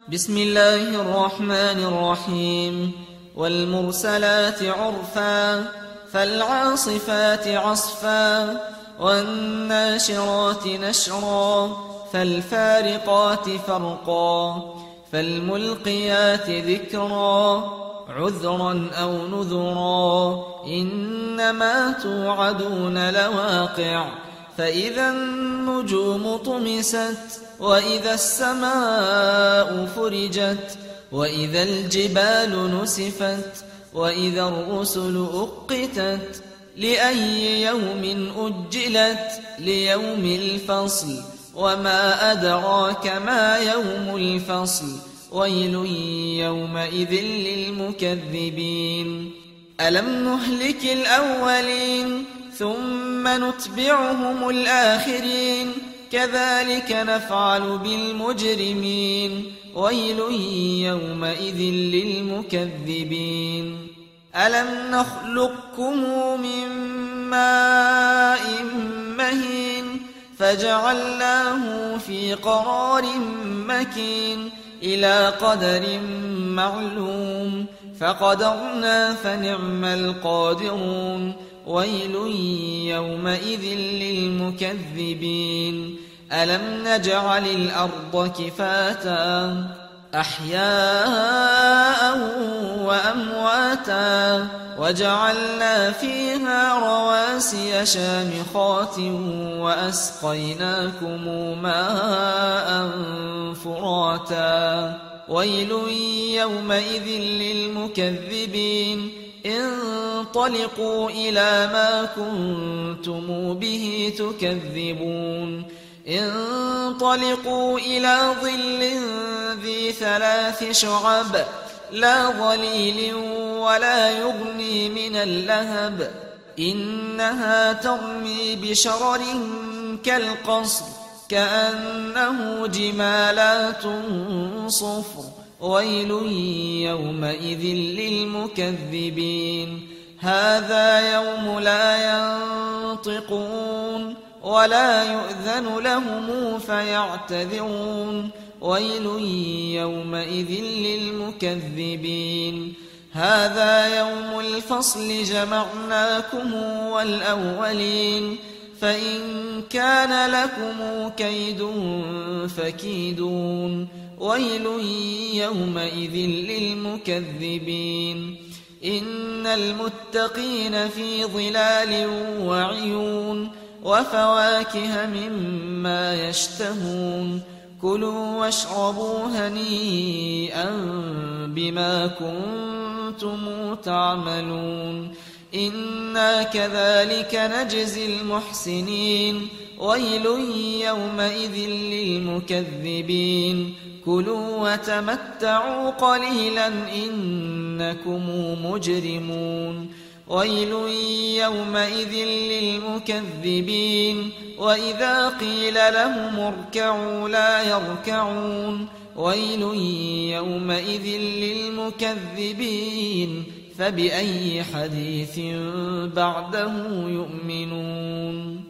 بسم الله الرحمن الرحيم. والمرسلات عرفا فالعاصفات عصفا والناشرات نشرا فالفارقات فرقا فالملقيات ذكرا عذرا أو نذرا إنما توعدون لواقع فإذا النجوم طمست وإذا السماء فرجت وإذا الجبال نسفت وإذا الرسل أقتت لأي يوم أجلت ليوم الفصل وما أدراك ما يوم الفصل ويل يومئذ للمكذبين ألم نهلك الأولين ثم نتبعهم الآخرين كذلك نفعل بالمجرمين ويل يومئذ للمكذبين ألم نخلقكم من ماء مهين فجعلناه في قرار مكين إلى قدر معلوم فقدرنا فنعم القادرون ويل يومئذ للمكذبين ألم نجعل الأرض كفاتا أحياء وأمواتا وجعلنا فيها رواسي شامخات وأسقيناكم ماء فراتا ويل يومئذ للمكذبين انطلقوا إلى ما كنتم به تكذبون انطلقوا إلى ظل ذي 3 شعب لا ظليل ولا يغني من اللهب إنها ترمي بشرر كالقصر كأنه جمالات صفر ويل يومئذ للمكذبين هذا يوم لا ينطقون ولا يؤذن لهم فيعتذرون ويل يومئذ للمكذبين هذا يوم الفصل جمعناكم والأولين فإن كان لكم كيد فكيدون ويل يومئذ للمكذبين إن المتقين في ظلال وعيون وفواكه مما يشتهون كلوا واشربوا هنيئا بما كنتم تعملون إنا كذلك نجزي المحسنين ويل يومئذ للمكذبين كلوا وتمتعوا قليلا إنكم مجرمون ويل يومئذ للمكذبين وإذا قيل لهم اركعوا لا يركعون ويل يومئذ للمكذبين فبأي حديث بعده يؤمنون